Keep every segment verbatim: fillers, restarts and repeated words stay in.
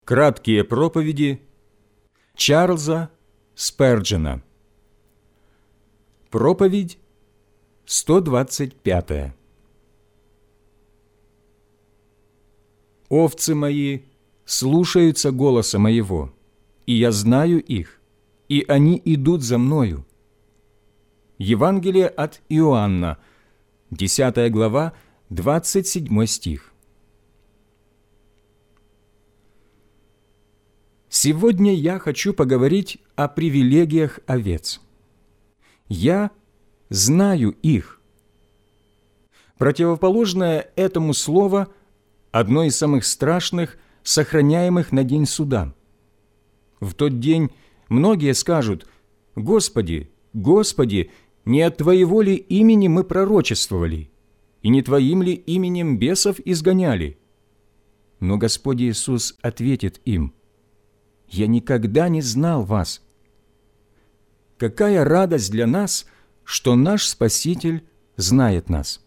Краткие проповеди Чарльза Сперджена. Проповедь сто двадцать пятая. «Овцы мои слушаются голоса моего, и я знаю их, и они идут за мною». Евангелие от Иоанна, десятая глава, двадцать седьмой стих. Сегодня я хочу поговорить о привилегиях овец. Я знаю их. Противоположное этому слово – одно из самых страшных, сохраняемых на день суда. В тот день многие скажут: «Господи, Господи, не от Твоего ли имени мы пророчествовали, и не Твоим ли именем бесов изгоняли?» Но Господь Иисус ответит им: «Я никогда не знал вас». Какая радость для нас, что наш Спаситель знает нас.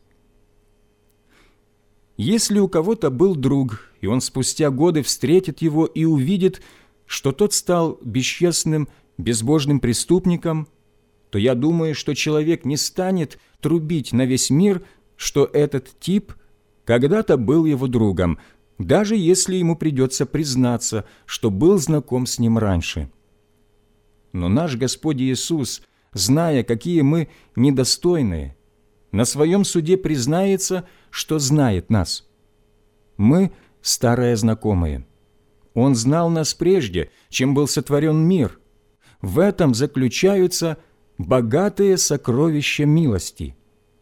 Если у кого-то был друг, и он спустя годы встретит его и увидит, что тот стал бесчестным, безбожным преступником, то я думаю, что человек не станет трубить на весь мир, что этот тип когда-то был его другом, даже если ему придется признаться, что был знаком с ним раньше. Но наш Господь Иисус, зная, какие мы недостойные, на своем суде признается, что знает нас. Мы – старые знакомые. Он знал нас прежде, чем был сотворен мир. В этом заключаются богатые сокровища милости.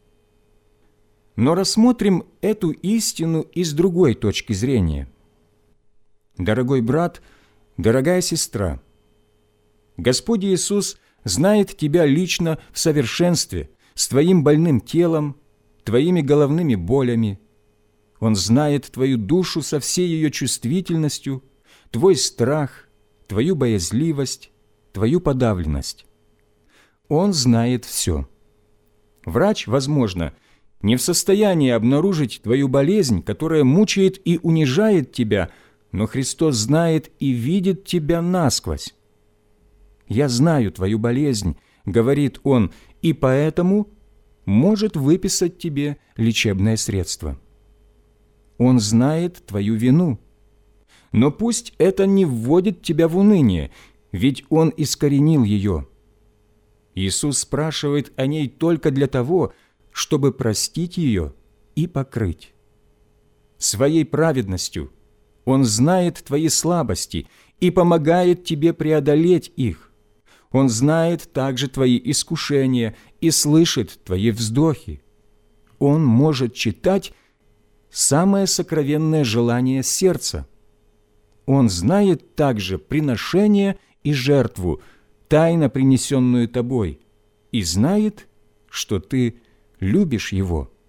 Но рассмотрим эту истину и с другой точки зрения. Дорогой брат, дорогая сестра, Господь Иисус знает тебя лично в совершенстве, с твоим больным телом, твоими головными болями. Он знает твою душу со всей ее чувствительностью, твой страх, твою боязливость, твою подавленность. Он знает все. Врач, возможно, не в состоянии обнаружить твою болезнь, которая мучает и унижает тебя, но Христос знает и видит тебя насквозь. «Я знаю твою болезнь», — говорит Он, «и поэтому может выписать тебе лечебное средство». Он знает твою вину. Но пусть это не вводит тебя в уныние, ведь Он искоренил ее. Иисус спрашивает о ней только для того, чтобы простить ее и покрыть. Своей праведностью Он знает твои слабости и помогает тебе преодолеть их. Он знает также твои искушения и слышит твои вздохи. Он может читать самое сокровенное желание сердца. Он знает также приношение и жертву, тайно принесенную тобой, и знает, что ты любишь Его.